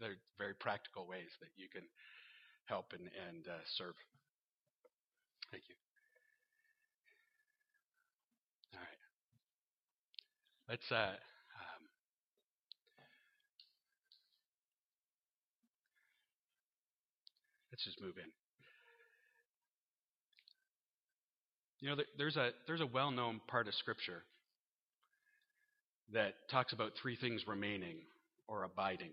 they're very practical ways that you can help and serve. Thank you. All right. Let's just move in. There's a well-known part of Scripture that talks about three things remaining or abiding,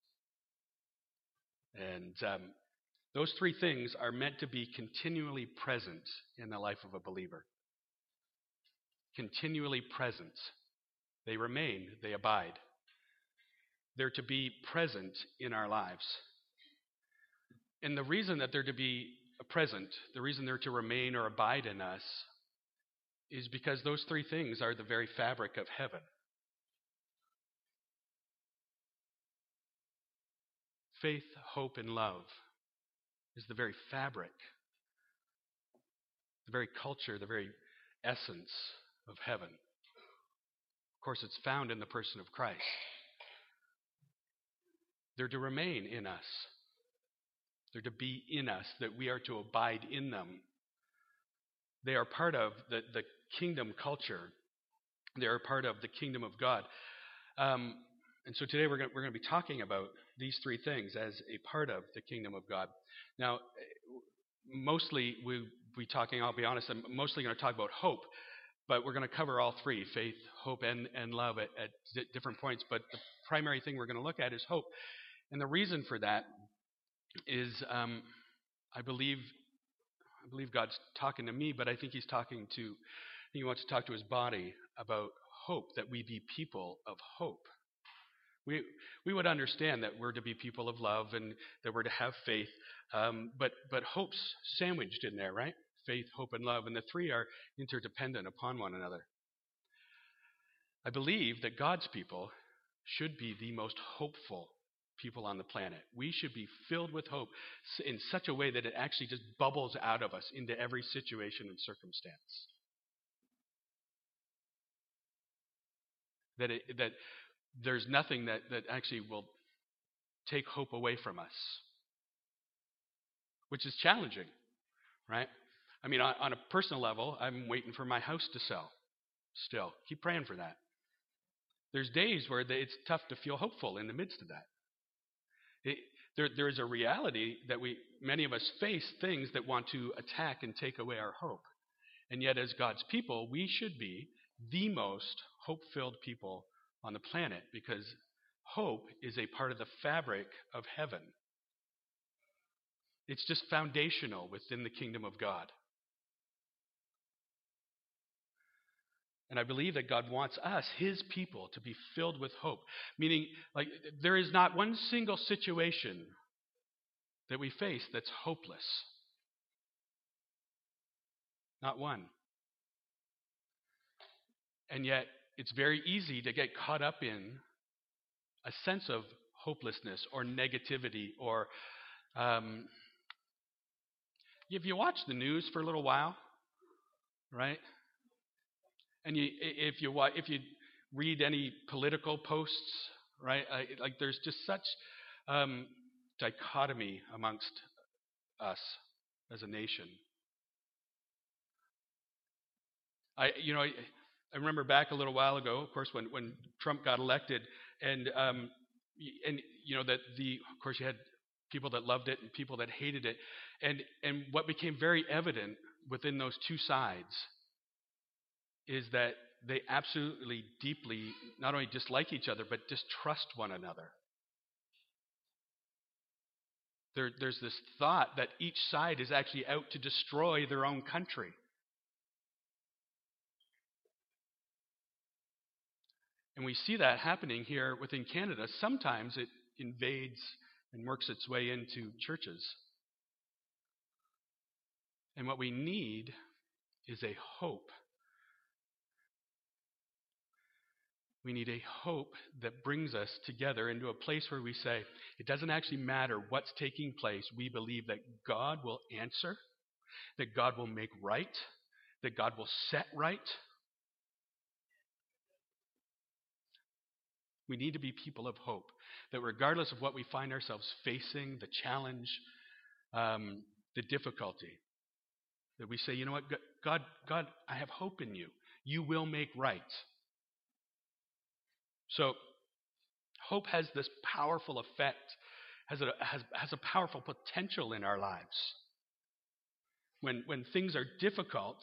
and those three things are meant to be continually present in the life of a believer. Continually present. They remain, they abide. They're to be present in our lives. And the reason that they're to be present, the reason they're to remain or abide in us, is because those three things are the very fabric of heaven. Faith, hope, and love is the very fabric, the very culture, the very essence of heaven. Of course, it's found in the person of Christ. They're to remain in us. They're to be in us, that we are to abide in them. They are part of the kingdom culture. They are part of the kingdom of God. And so today we're going to be talking about these three things as a part of the kingdom of God. Now, mostly we'll be talking, I'll be honest, I'm mostly going to talk about hope, but we're going to cover all three, faith, hope, and love at different points. But the primary thing we're going to look at is hope. And the reason for that is I believe God's talking to me, but I think he wants to talk to his body about hope, that we be people of hope. We would understand that we're to be people of love and that we're to have faith, but hope's sandwiched in there, right? Faith, hope, and love, and the three are interdependent upon one another. I believe that God's people should be the most hopeful people on the planet. We should be filled with hope in such a way that it actually just bubbles out of us into every situation and circumstance. That there's nothing that actually will take hope away from us, which is challenging, right? I mean, on a personal level, I'm waiting for my house to sell still. Keep praying for that. There's days where it's tough to feel hopeful in the midst of that. There is a reality that many of us face things that want to attack and take away our hope. And yet, as God's people, we should be the most hope-filled people on the planet, because hope is a part of the fabric of heaven. It's just foundational within the kingdom of God. And I believe that God wants us, his people, to be filled with hope. Meaning, like, there is not one single situation that we face that's hopeless. Not one. And yet, it's very easy to get caught up in a sense of hopelessness or negativity, or if you watch the news for a little while, right? And if you read any political posts, right? Like there's just such dichotomy amongst us as a nation. I remember back a little while ago, of course, when Trump got elected, and that of course you had people that loved it and people that hated it, and what became very evident within those two sides is that they absolutely deeply not only dislike each other but distrust one another. There's this thought that each side is actually out to destroy their own country. And we see that happening here within Canada. Sometimes it invades and works its way into churches. And what we need is a hope. We need a hope that brings us together into a place where we say, it doesn't actually matter what's taking place. We believe that God will answer, that God will make right, that God will set right. We need to be people of hope, that regardless of what we find ourselves facing, the challenge, the difficulty, that we say, you know what, God, I have hope in you. You will make right. So hope has this powerful effect, has a powerful potential in our lives. When things are difficult,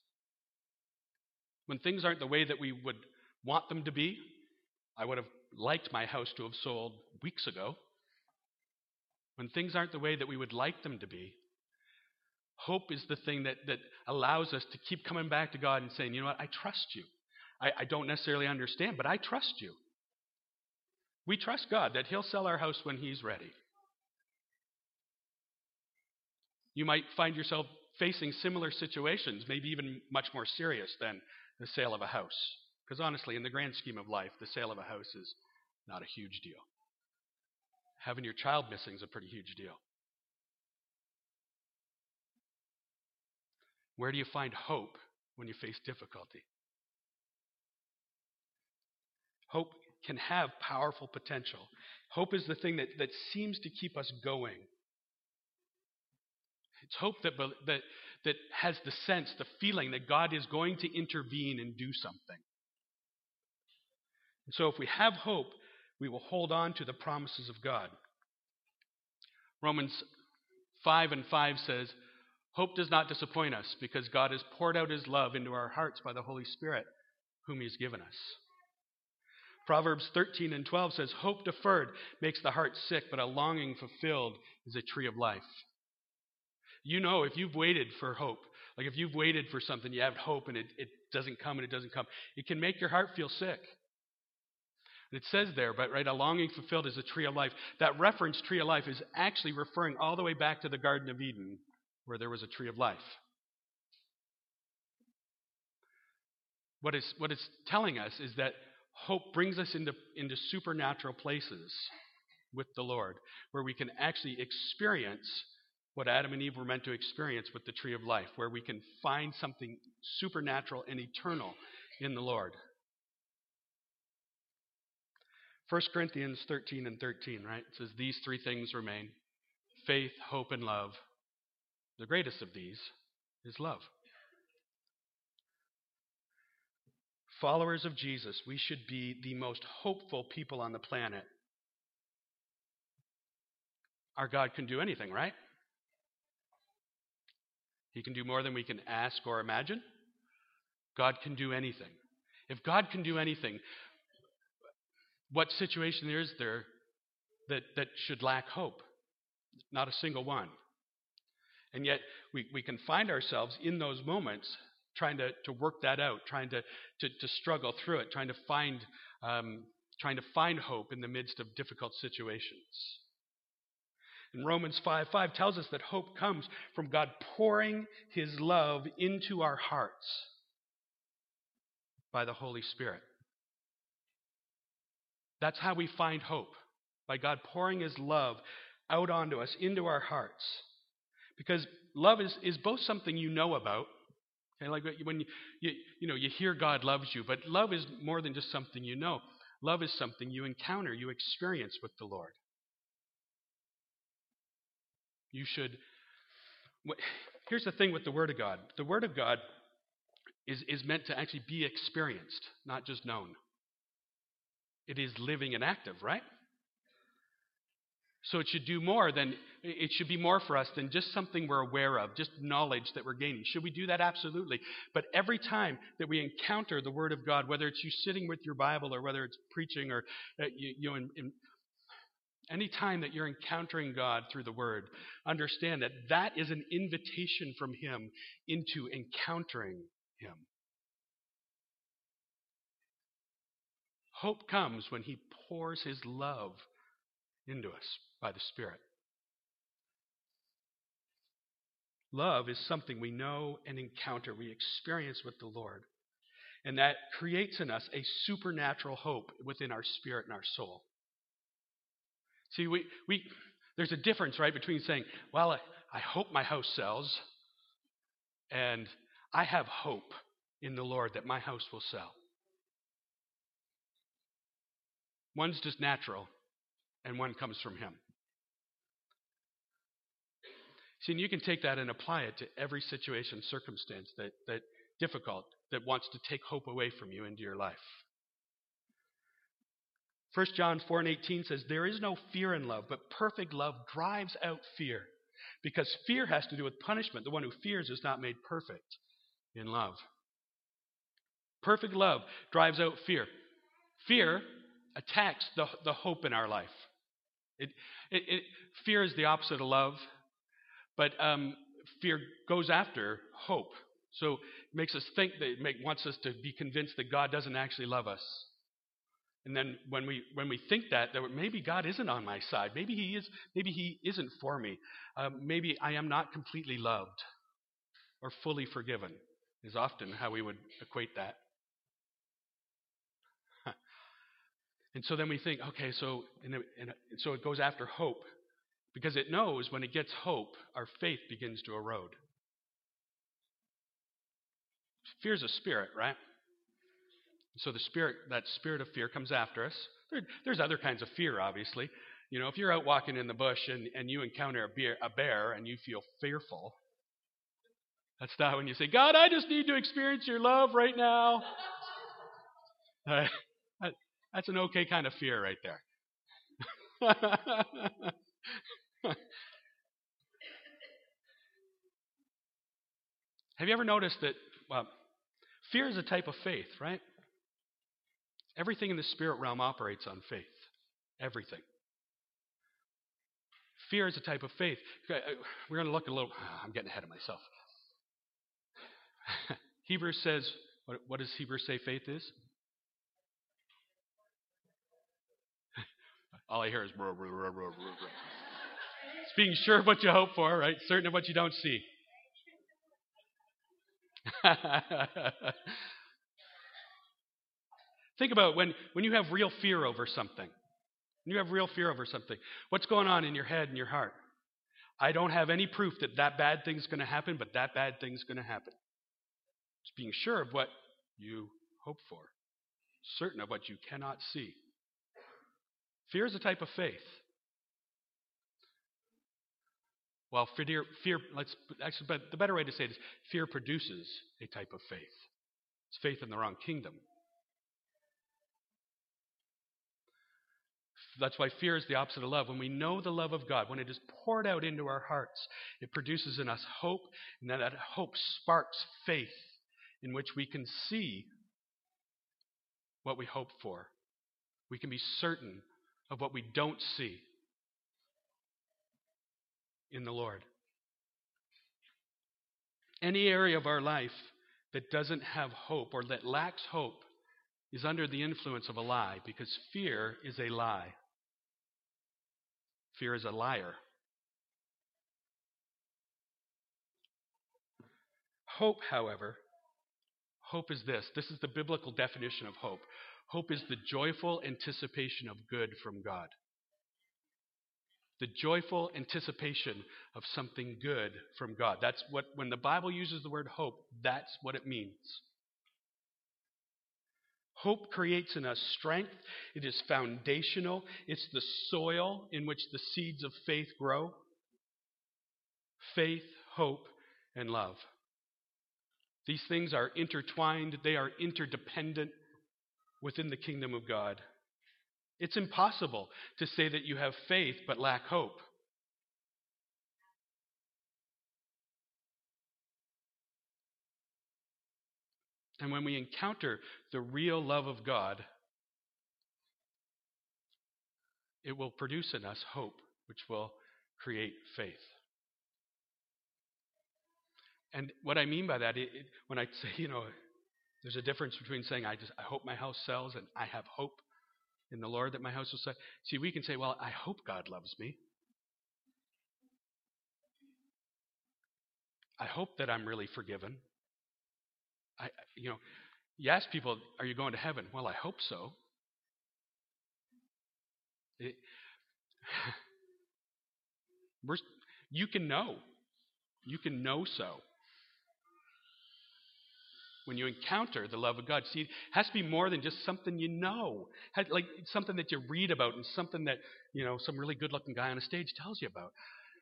when things aren't the way that we would want them to be, I would have liked my house to have sold weeks ago. When things aren't the way that we would like them to be, hope is the thing that allows us to keep coming back to God and saying, you know what, I trust you. I don't necessarily understand, but I trust you. We trust God that he'll sell our house when he's ready. You might find yourself facing similar situations, maybe even much more serious than the sale of a house. Because honestly, in the grand scheme of life, the sale of a house is not a huge deal. Having your child missing is a pretty huge deal. Where do you find hope when you face difficulty? Hope can have powerful potential. Hope is the thing that seems to keep us going. It's hope that has the sense, the feeling that God is going to intervene and do something. And so if we have hope, we will hold on to the promises of God. Romans 5:5 says, hope does not disappoint us because God has poured out his love into our hearts by the Holy Spirit, whom he's given us. Proverbs 13:12 says, hope deferred makes the heart sick, but a longing fulfilled is a tree of life. You know, if you've waited for hope, like if you've waited for something, you have hope and it doesn't come and it doesn't come, it can make your heart feel sick. And it says there, but right, a longing fulfilled is a tree of life. That reference, tree of life, is actually referring all the way back to the Garden of Eden, where there was a tree of life. What it's telling us is that hope brings us into supernatural places with the Lord, where we can actually experience what Adam and Eve were meant to experience with the tree of life, where we can find something supernatural and eternal in the Lord. 1 Corinthians 13:13, right? It says, these three things remain: faith, hope, and love. The greatest of these is love. Followers of Jesus, we should be the most hopeful people on the planet. Our God can do anything, right? He can do more than we can ask or imagine. God can do anything. If God can do anything, what situation is there that should lack hope? Not a single one. And yet we can find ourselves in those moments trying to work that out, trying to struggle through it, trying to find hope in the midst of difficult situations. And Romans 5:5 tells us that hope comes from God pouring his love into our hearts by the Holy Spirit. That's how we find hope, by God pouring his love out onto us, into our hearts. Because love is both something you know about, okay, like when you hear God loves you, but love is more than just something you know. Love is something you encounter, you experience with the Lord. Here's the thing with the Word of God. The Word of God is meant to actually be experienced, not just known. It is living and active, right? So it should be more for us than just something we're aware of, just knowledge that we're gaining. Should we do that? Absolutely. But every time that we encounter the Word of God, whether it's you sitting with your Bible or whether it's preaching or any time that you're encountering God through the Word, understand that is an invitation from him into encountering him. Hope comes when he pours his love into us by the Spirit. Love is something we know and encounter, we experience with the Lord. And that creates in us a supernatural hope within our spirit and our soul. See, there's a difference, right, between saying, well, I hope my house sells, and I have hope in the Lord that my house will sell. One's just natural, and one comes from him. See, and you can take that and apply it to every situation, circumstance that difficult, that wants to take hope away from you into your life. 1 John 4:18 says, "There is no fear in love, but perfect love drives out fear. Because fear has to do with punishment. The one who fears is not made perfect in love." Perfect love drives out fear. Fear attacks the hope in our life. Fear is the opposite of love, but fear goes after hope. So it makes us think that it wants us to be convinced that God doesn't actually love us. And then when we think that maybe God isn't on my side, maybe He isn't for me, maybe I am not completely loved or fully forgiven, is often how we would equate that. And so then we think, okay, so it goes after hope, because it knows when it gets hope, our faith begins to erode. Fear is a spirit, right? So that spirit of fear comes after us. There's other kinds of fear, obviously. You know, if you're out walking in the bush and you encounter a bear and you feel fearful, that's not when you say, "God, I just need to experience your love right now." That's an okay kind of fear right there. Have you ever noticed that, fear is a type of faith, right? Everything in the spirit realm operates on faith. Everything. Fear is a type of faith. We're going to look a little. I'm getting ahead of myself. Hebrews says, what does Hebrews say faith is? All I hear is blah, blah, blah, blah, blah. It's being sure of what you hope for, right? Certain of what you don't see. Think about when you have real fear over something. When you have real fear over something, what's going on in your head and your heart? I don't have any proof that bad thing's going to happen, but that bad thing's going to happen. It's being sure of what you hope for, certain of what you cannot see. Fear is a type of faith. Well, but the better way to say it is fear produces a type of faith. It's faith in the wrong kingdom. That's why fear is the opposite of love. When we know the love of God, when it is poured out into our hearts, it produces in us hope, and then that hope sparks faith in which we can see what we hope for. We can be certain of what we don't see in the Lord. Any area of our life that doesn't have hope or that lacks hope is under the influence of a lie, because fear is a lie. Fear is a liar. Hope, however, hope is this. This is the biblical definition of hope. Hope is the joyful anticipation of good from God. The joyful anticipation of something good from God. That's what, when the Bible uses the word hope, that's what it means. Hope creates in us strength. It is foundational. It's the soil in which the seeds of faith grow. Faith, hope, and love. These things are intertwined. They are interdependent within the kingdom of God. It's impossible to say that you have faith but lack hope. And when we encounter the real love of God, it will produce in us hope, which will create faith. And what I mean by that, when I say, there's a difference between saying, I hope my house sells, and I have hope in the Lord that my house will sell. See, we can say, well, I hope God loves me. I hope that I'm really forgiven. You ask people, are you going to heaven? Well, I hope so. You can know. You can know so. when you encounter the love of God. See, it has to be more than just something you know, like something that you read about and something that, some really good-looking guy on a stage tells you about.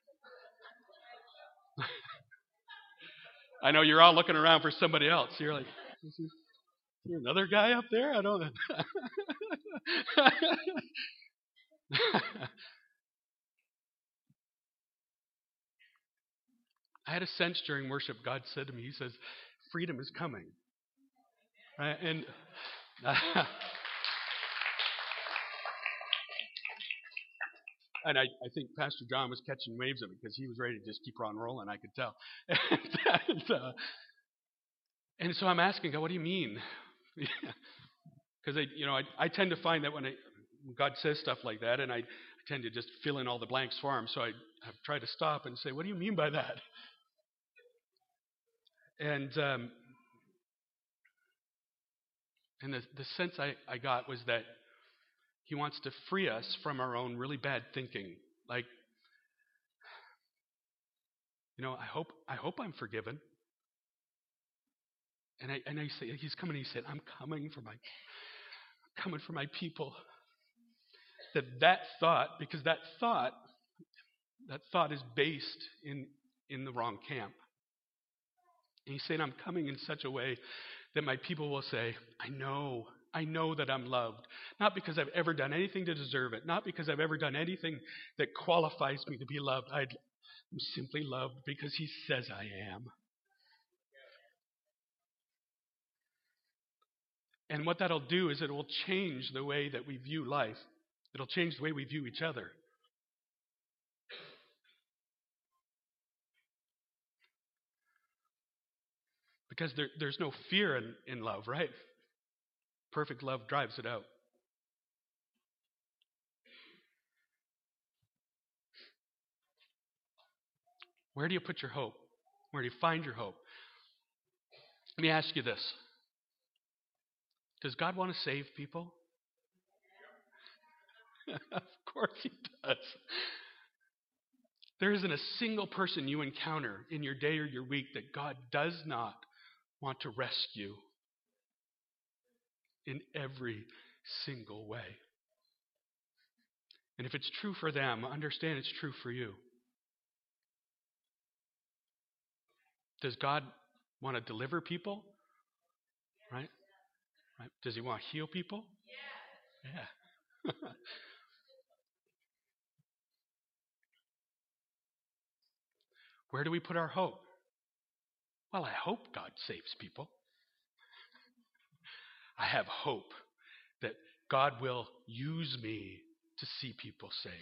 I know you're all looking around for somebody else. You're like, is there another guy up there? I don't know. I had a sense during worship, God said to me, he says, freedom is coming. Right? And and I think Pastor John was catching waves of it because he was ready to just keep on rolling, I could tell. And so I'm asking God, what do you mean? Because I tend to find that when God says stuff like that, and I tend to just fill in all the blanks for him, so I've tried to stop and say, what do you mean by that? And the sense I got was that he wants to free us from our own really bad thinking. Like, I hope I'm forgiven. And I say, he's coming. He said, I'm coming for my people. That thought, because that thought is based in the wrong camp. And he's saying, I'm coming in such a way that my people will say, I know that I'm loved. Not because I've ever done anything to deserve it. Not because I've ever done anything that qualifies me to be loved. I'm simply loved because he says I am. And what that'll do is it will change the way that we view life. It'll change the way we view each other. Because there's no fear in love, right? Perfect love drives it out. Where do you put your hope? Where do you find your hope? Let me ask you this. Does God want to save people? Of course he does. There isn't a single person you encounter in your day or your week that God does not want to rescue in every single way. And if it's true for them, understand it's true for you. Does God want to deliver people? Right? Does he want to heal people? Yeah. Where do we put our hope? Well, I hope God saves people. I have hope that God will use me to see people saved.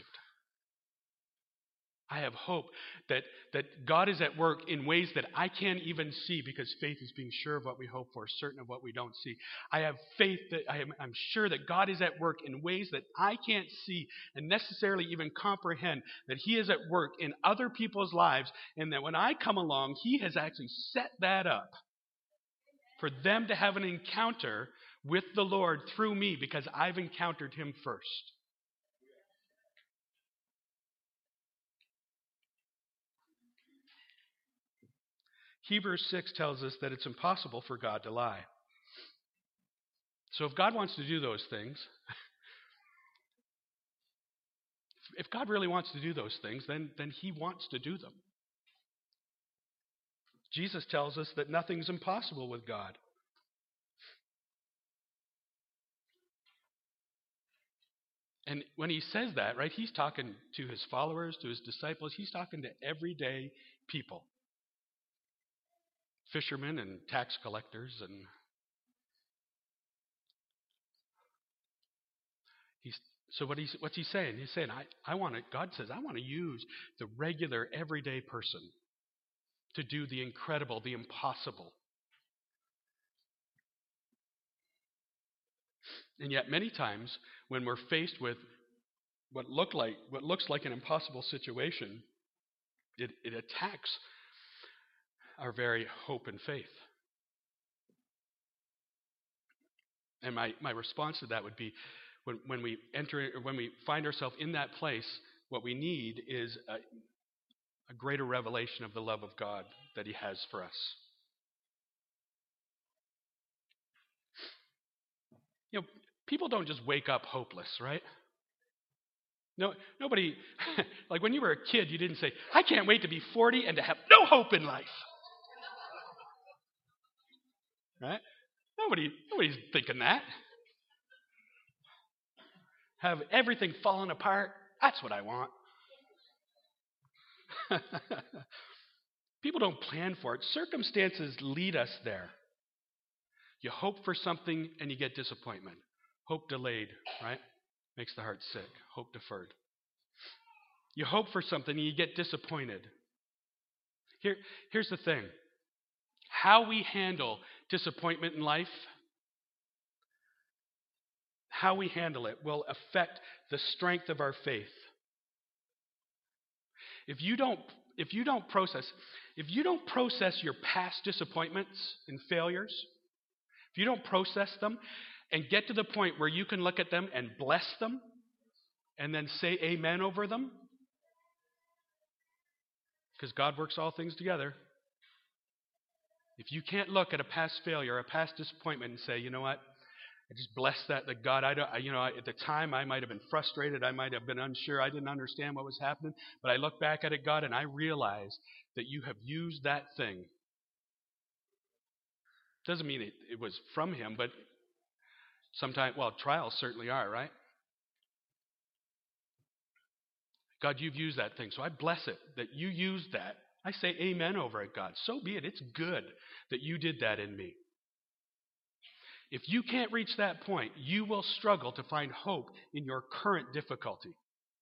I have hope that God is at work in ways that I can't even see because faith is being sure of what we hope for, certain of what we don't see. I have faith that I'm sure that God is at work in ways that I can't see and necessarily even comprehend, that he is at work in other people's lives, and that when I come along, he has actually set that up for them to have an encounter with the Lord through me because I've encountered him first. Hebrews 6 tells us that it's impossible for God to lie. So if God wants to do those things, if God really wants to do those things, then he wants to do them. Jesus tells us that nothing's impossible with God. And when he says that, right, he's talking to his followers, to his disciples. He's talking to everyday people. Fishermen and tax collectors. And what's he saying? He's saying, God says, I want to use the regular, everyday person to do the incredible, the impossible. And yet many times when we're faced with what looks like an impossible situation, it attacks our very hope and faith. And my response to that would be, when we find ourselves in that place, what we need is a greater revelation of the love of God that he has for us. People don't just wake up hopeless, right? No, nobody, like when you were a kid, you didn't say, I can't wait to be 40 and to have no hope in life. Right? Nobody's thinking that. Have everything fallen apart. That's what I want. People don't plan for it. Circumstances lead us there. You hope for something and you get disappointment. Hope delayed, right? Makes the heart sick. Hope deferred. You hope for something and you get disappointed. Here's the thing. How we handle disappointment in life, how we handle it will affect the strength of our faith. If you don't process your past disappointments and failures, if you don't process them and get to the point where you can look at them and bless them and then say amen over them, because God works all things together. If you can't look at a past failure, a past disappointment and say, you know what, I just bless that God, at the time I might have been frustrated, I might have been unsure, I didn't understand what was happening, but I look back at it, God, and I realize that you have used that thing. Doesn't mean it was from him, but sometimes, trials certainly are, right? God, you've used that thing, so I bless it that you used that. I say amen over it, God. So be it. It's good that you did that in me. If you can't reach that point, you will struggle to find hope in your current difficulty.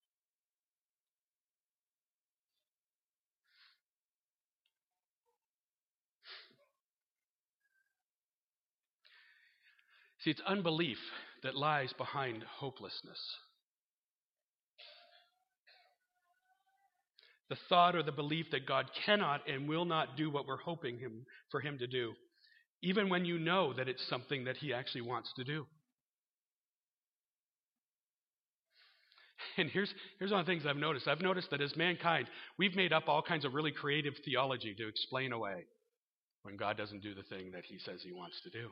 See, it's unbelief that lies behind hopelessness. The thought or the belief that God cannot and will not do what we're hoping for him to do, even when you know that it's something that he actually wants to do. And here's one of the things I've noticed. I've noticed that as mankind, we've made up all kinds of really creative theology to explain away when God doesn't do the thing that he says he wants to do.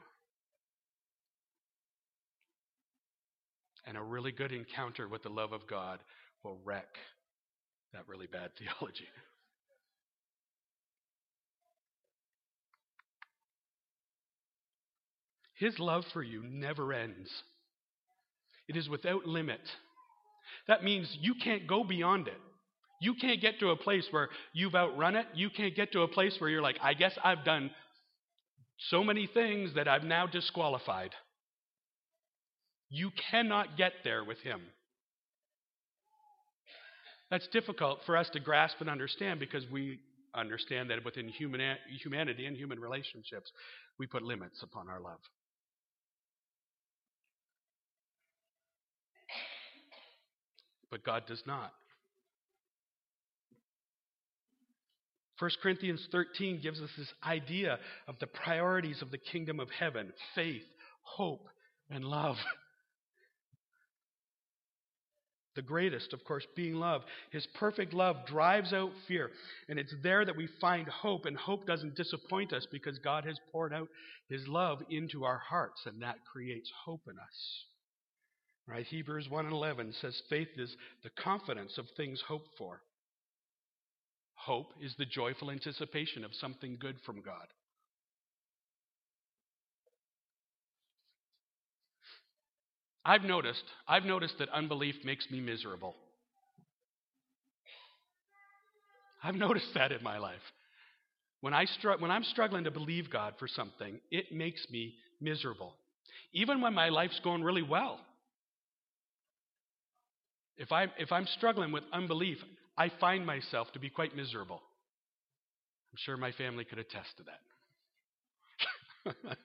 And a really good encounter with the love of God will wreck that really bad theology. His love for you never ends. It is without limit. That means you can't go beyond it. You can't get to a place where you've outrun it. You can't get to a place where you're like, I guess I've done so many things that I'm now disqualified. You cannot get there with him. That's difficult for us to grasp and understand because we understand that within humanity and human relationships, we put limits upon our love. But God does not. 1 Corinthians 13 gives us this idea of the priorities of the kingdom of heaven: faith, hope, and love. The greatest, of course, being love. His perfect love drives out fear. And it's there that we find hope. And hope doesn't disappoint us because God has poured out his love into our hearts. And that creates hope in us. Right? Hebrews 1:11 says faith is the confidence of things hoped for. Hope is the joyful anticipation of something good from God. I've noticed that unbelief makes me miserable. I've noticed that in my life. When I'm struggling to believe God for something, it makes me miserable. Even when my life's going really well. If I'm struggling with unbelief, I find myself to be quite miserable. I'm sure my family could attest to that.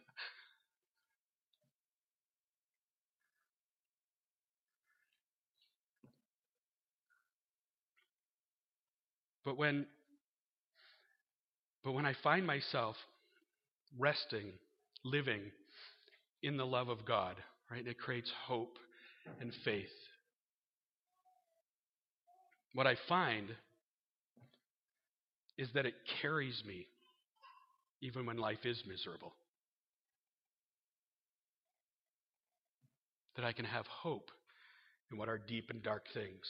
But when I find myself resting, living in the love of God, right, it creates hope and faith. What I find is that it carries me even when life is miserable. that I can have hope in what are deep and dark things.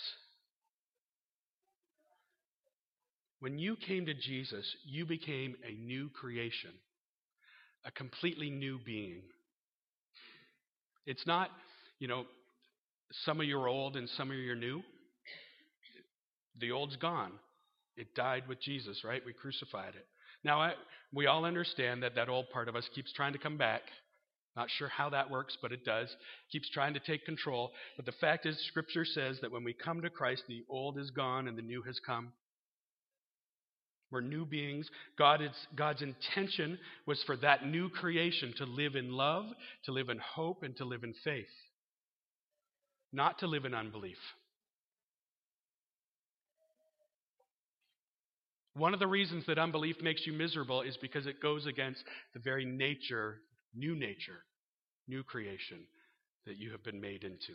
When you came to Jesus, you became a new creation, a completely new being. It's not, some of you are old and some of you are new. The old's gone. It died with Jesus, right? We crucified it. Now, we all understand that old part of us keeps trying to come back. Not sure how that works, but it does. Keeps trying to take control. But the fact is, Scripture says that when we come to Christ, the old is gone and the new has come. We're new beings. God's intention was for that new creation to live in love, to live in hope, and to live in faith. Not to live in unbelief. One of the reasons that unbelief makes you miserable is because it goes against the very nature, new creation that you have been made into.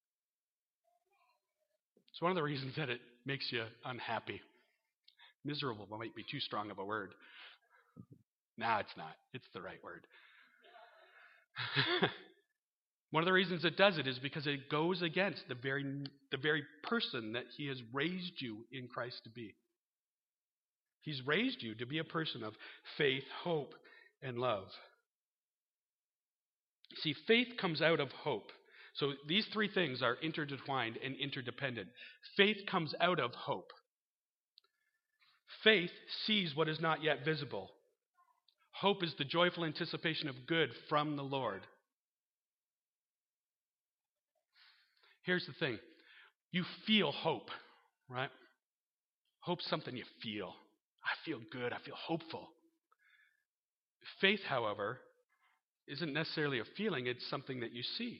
It's one of the reasons that it makes you unhappy. Miserable might be too strong of a word. No, it's not. It's the right word. One of the reasons it does it is because it goes against the very person that He has raised you in Christ to be. He's raised you to be a person of faith, hope, and love. See, faith comes out of hope. So these three things are intertwined and interdependent. Faith comes out of hope. Faith sees what is not yet visible. Hope is the joyful anticipation of good from the Lord. Here's the thing. You feel hope, right? Hope's something you feel. I feel good. I feel hopeful. Faith, however, isn't necessarily a feeling. It's something that you see.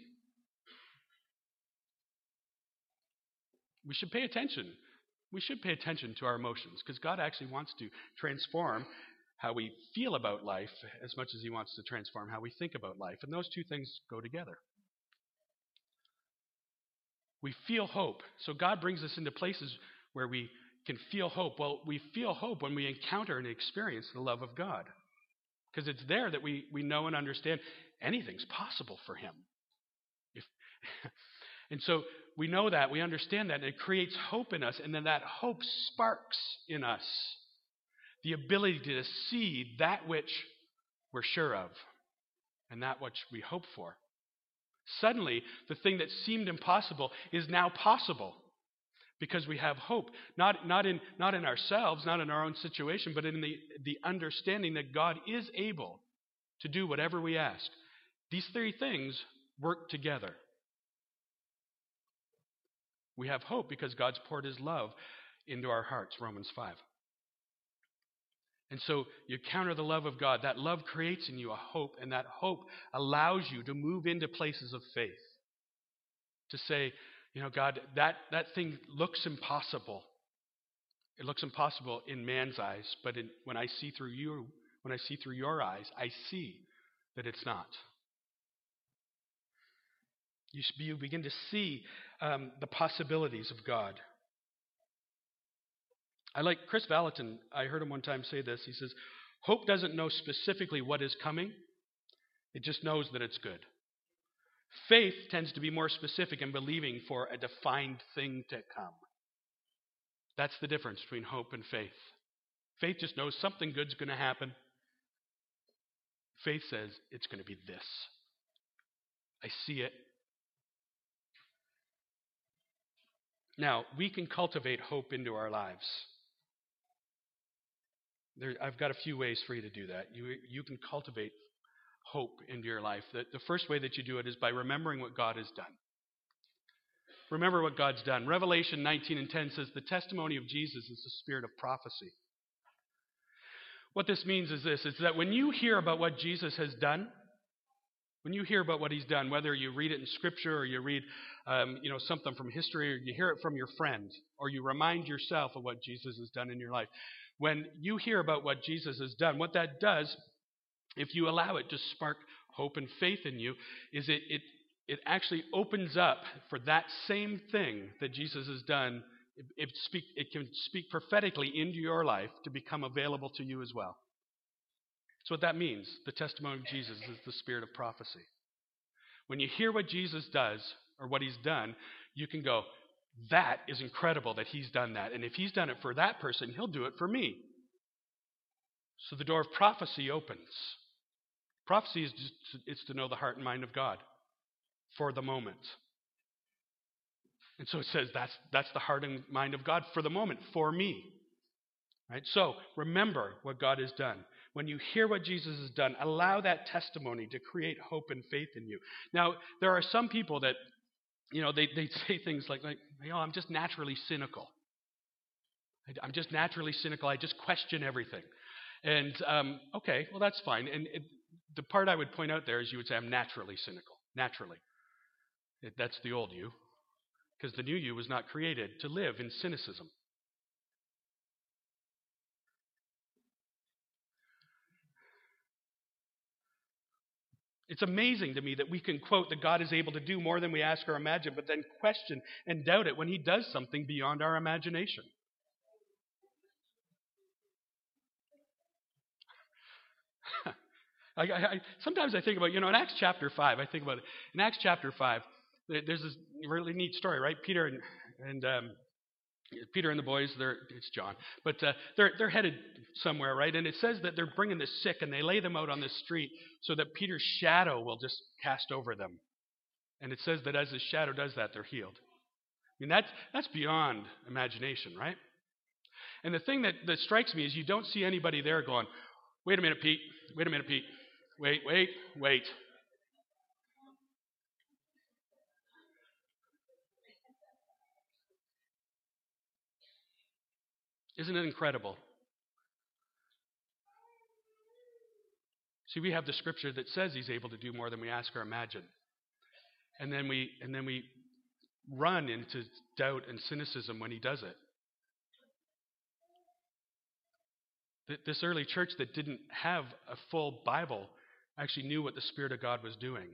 We should pay attention. We should pay attention to our emotions because God actually wants to transform how we feel about life as much as He wants to transform how we think about life. And those two things go together. We feel hope. So God brings us into places where we can feel hope. Well, we feel hope when we encounter and experience the love of God. Because it's there that we know and understand anything's possible for Him. And so we know that, we understand that, and it creates hope in us, and then that hope sparks in us the ability to see that which we're sure of and that which we hope for. Suddenly, the thing that seemed impossible is now possible because we have hope, not in ourselves, not in our own situation, but in the understanding that God is able to do whatever we ask. These three things work together. We have hope because God's poured His love into our hearts, Romans 5. And so you counter the love of God. That love creates in you a hope, and that hope allows you to move into places of faith. To say, God, that thing looks impossible. It looks impossible in man's eyes, but when I see through you, when I see through your eyes, I see that it's not. You begin to see the possibilities of God. I like Chris Valentin. I heard him one time say this. He says, hope doesn't know specifically what is coming. It just knows that it's good. Faith tends to be more specific in believing for a defined thing to come. That's the difference between hope and faith. Faith just knows something good's going to happen. Faith says it's going to be this. I see it. Now, we can cultivate hope into our lives. I've got a few ways for you to do that. You can cultivate hope into your life. The first way that you do it is by remembering what God has done. Remember what God's done. Revelation 19:10 says the testimony of Jesus is the spirit of prophecy. What this means is this, is that when you hear about what Jesus has done, when you hear about what He's done, whether you read it in Scripture or you read something from history or you hear it from your friend or you remind yourself of what Jesus has done in your life, when you hear about what Jesus has done, what that does, if you allow it to spark hope and faith in you, is it actually opens up for that same thing that Jesus has done. It can speak prophetically into your life to become available to you as well. That's what that means. The testimony of Jesus is the spirit of prophecy. When you hear what Jesus does or what he's done, you can go, that is incredible that he's done that. And if he's done it for that person, he'll do it for me. So the door of prophecy opens. Prophecy is it's to know the heart and mind of God for the moment. And so it says that's the heart and mind of God for the moment, for me. Right? So remember what God has done. When you hear what Jesus has done, allow that testimony to create hope and faith in you. Now, there are some people that, they say things like, I'm just naturally cynical. I'm just naturally cynical. I just question everything. And, okay, well, that's fine. And the part I would point out there is you would say, I'm naturally cynical. Naturally. That's the old you. Because the new you was not created to live in cynicism. It's amazing to me that we can quote that God is able to do more than we ask or imagine, but then question and doubt it when he does something beyond our imagination. Sometimes I think about, in Acts chapter 5, I think about it. In Acts chapter 5, there's this really neat story, right? Peter and the boys, it's John, but they're headed somewhere, right? And it says that they're bringing the sick and they lay them out on the street so that Peter's shadow will just cast over them. And it says that as his shadow does that, they're healed. I mean, that's beyond imagination, right? And the thing that strikes me is you don't see anybody there going, wait a minute, Pete. Wait. Isn't it incredible? See, we have the scripture that says he's able to do more than we ask or imagine. And then we run into doubt and cynicism when he does it. This early church that didn't have a full Bible actually knew what the Spirit of God was doing.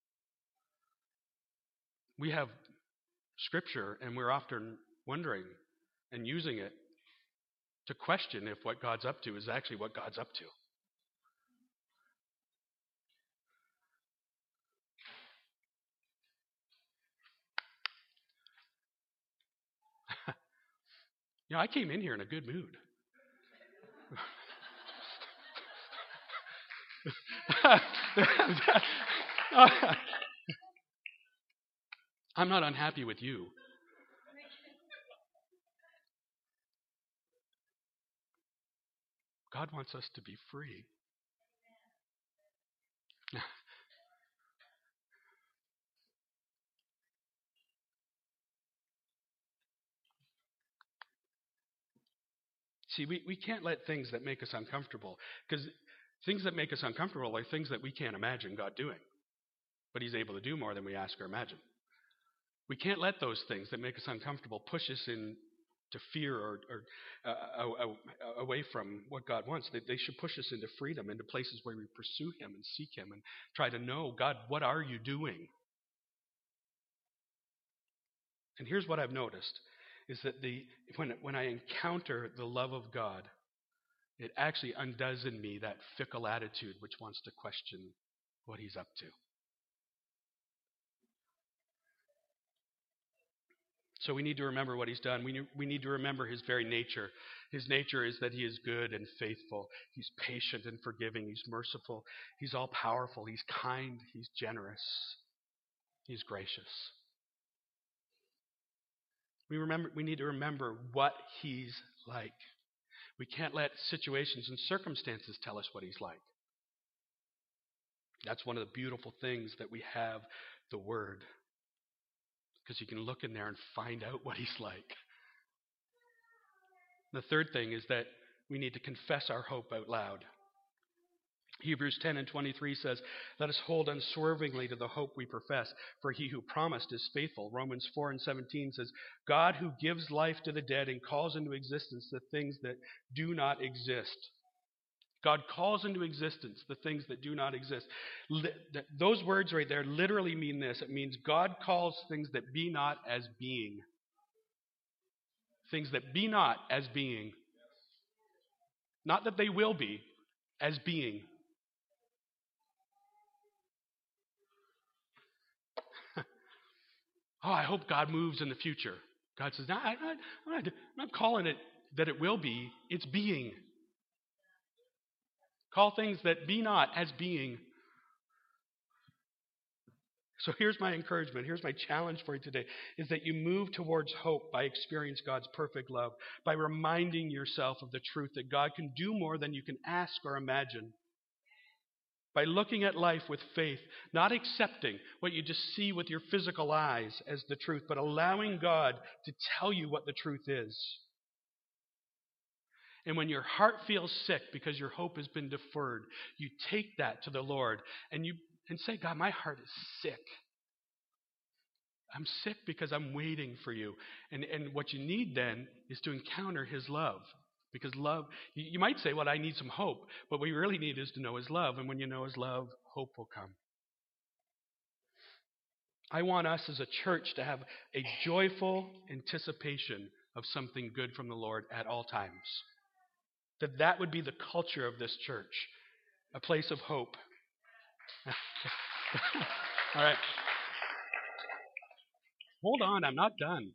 We have scripture, and we're often wondering and using it to question if what God's up to is actually what God's up to. I came in here in a good mood. I'm not unhappy with you. God wants us to be free. See, we can't let things that make us uncomfortable, because things that make us uncomfortable are things that we can't imagine God doing. But he's able to do more than we ask or imagine. We can't let those things that make us uncomfortable push us into fear or away from what God wants. They should push us into freedom, into places where we pursue him and seek him and try to know, God, what are you doing? And here's what I've noticed, is that when I encounter the love of God, it actually undoes in me that fickle attitude which wants to question what he's up to. So we need to remember what he's done. We need to remember his very nature. His nature is that he is good and faithful. He's patient and forgiving. He's merciful. He's all-powerful. He's kind. He's generous. He's gracious. We need to remember what he's like. We can't let situations and circumstances tell us what he's like. That's one of the beautiful things that we have the Word. Because you can look in there and find out what he's like. The third thing is that we need to confess our hope out loud. Hebrews 10:23 says, let us hold unswervingly to the hope we profess, for he who promised is faithful. Romans 4:17 says, God who gives life to the dead and calls into existence the things that do not exist. God calls into existence the things that do not exist. Those words right there literally mean this. It means God calls things that be not as being. Things that be not as being. Not that they will be, as being. Oh, I hope God moves in the future. God says, no, I'm not calling it that it will be. It's being. Call things that be not as being. So here's my encouragement. Here's my challenge for you today, is that you move towards hope by experiencing God's perfect love, by reminding yourself of the truth that God can do more than you can ask or imagine, by looking at life with faith, not accepting what you just see with your physical eyes as the truth, but allowing God to tell you what the truth is. And when your heart feels sick because your hope has been deferred, you take that to the Lord and say, God, my heart is sick. I'm sick because I'm waiting for you. And what you need then is to encounter his love. Because love, you might say, well, I need some hope. But what you really need is to know his love. And when you know his love, hope will come. I want us as a church to have a joyful anticipation of something good from the Lord at all times. That would be the culture of this church, a place of hope. All right. Hold on, I'm not done.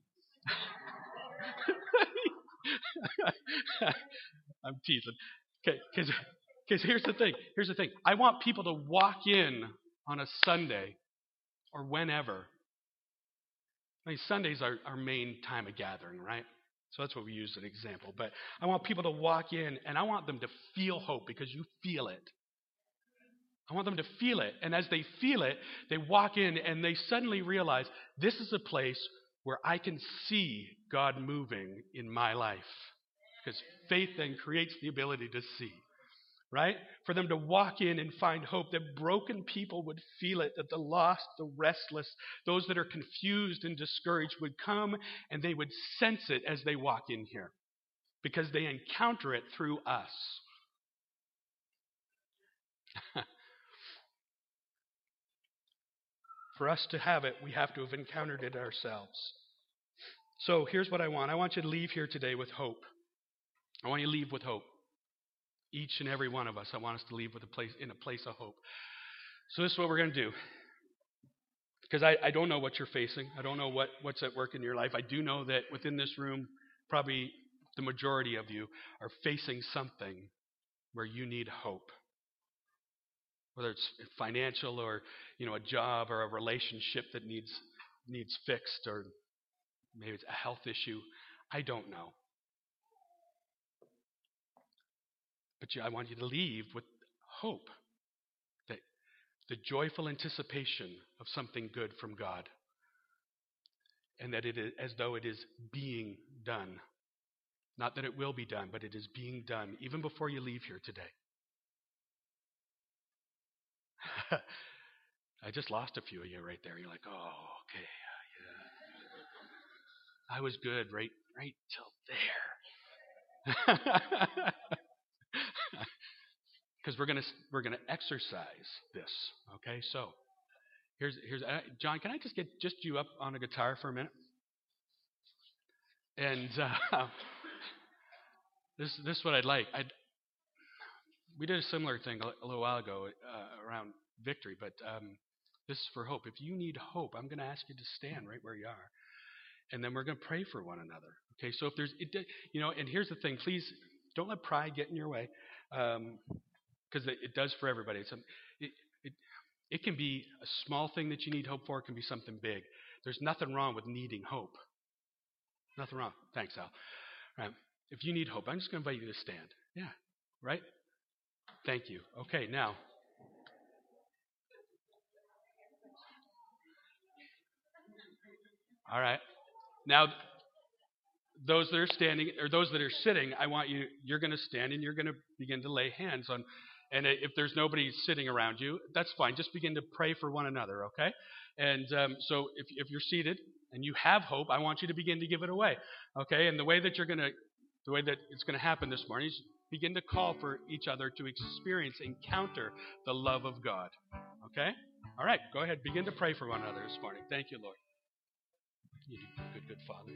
I'm teasing. Okay, because here's the thing. Here's the thing. I want people to walk in on a Sunday or whenever. I mean, Sunday's our main time of gathering, right? So that's what we use as an example. But I want people to walk in, and I want them to feel hope because you feel it. I want them to feel it. And as they feel it, they walk in and they suddenly realize this is a place where I can see God moving in my life. Because faith then creates the ability to see, right? For them to walk in and find hope, that broken people would feel it, that the lost, the restless, those that are confused and discouraged would come and they would sense it as they walk in here because they encounter it through us. For us to have it, we have to have encountered it ourselves. So here's what I want. I want you to leave here today with hope. I want you to leave with hope. Each and every one of us, I want us to leave with in a place of hope. So this is what we're going to do. Because I don't know what you're facing. I don't know what's at work in your life. I do know that within this room, probably the majority of you are facing something where you need hope. Whether it's financial or a job or a relationship that needs fixed, or maybe it's a health issue. I don't know. But I want you to leave with hope, that the joyful anticipation of something good from God, and that it is as though it is being done. Not that it will be done, but it is being done even before you leave here today. I just lost a few of you right there. You're like, oh, okay, yeah. I was good right till there. Because we're gonna exercise this. Okay, so here's John. Can I just get you up on a guitar for a minute? And this is what I'd like. We did a similar thing a little while ago around victory, but this is for hope. If you need hope, I'm going to ask you to stand right where you are, and then we're going to pray for one another. Okay, so if there's, and here's the thing: please don't let pride get in your way, because it does for everybody. It can be a small thing that you need hope for. It can be something big. There's nothing wrong with needing hope. Nothing wrong. Thanks, Al. Right. If you need hope, I'm just going to invite you to stand. Yeah, right? Thank you. Okay, now. All right. Now, those that are standing or those that are sitting, you're going to stand and you're going to begin to lay hands on. And if there's nobody sitting around you, that's fine. Just begin to pray for one another, okay? And so if you're seated and you have hope, I want you to begin to give it away, okay? And the way that it's going to happen this morning is begin to call for each other to encounter the love of God, okay? All right, go ahead. Begin to pray for one another this morning. Thank you, Lord. You do good Father.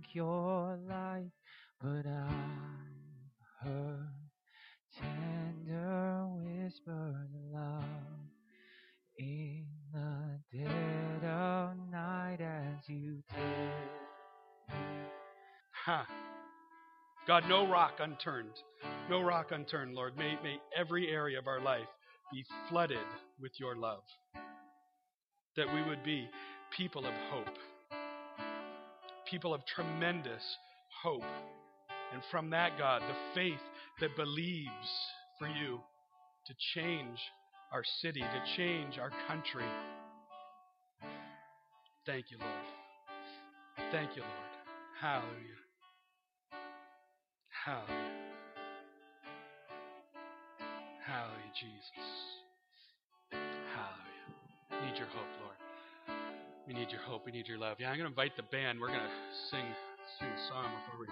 your light, but I've heard tender whispers of love in the dead of night as you take. Ha. God, no rock unturned. No rock unturned, Lord. May every area of our life be flooded with your love. That we would be people of hope. People of tremendous hope. And from that, God, the faith that believes for you to change our city, to change our country. Thank you, Lord. Thank you, Lord. Hallelujah. Hallelujah. Hallelujah, Jesus. Hallelujah. We need your hope, Lord. We need your hope. We need your love. Yeah, I'm going to invite the band. We're going to sing a song before we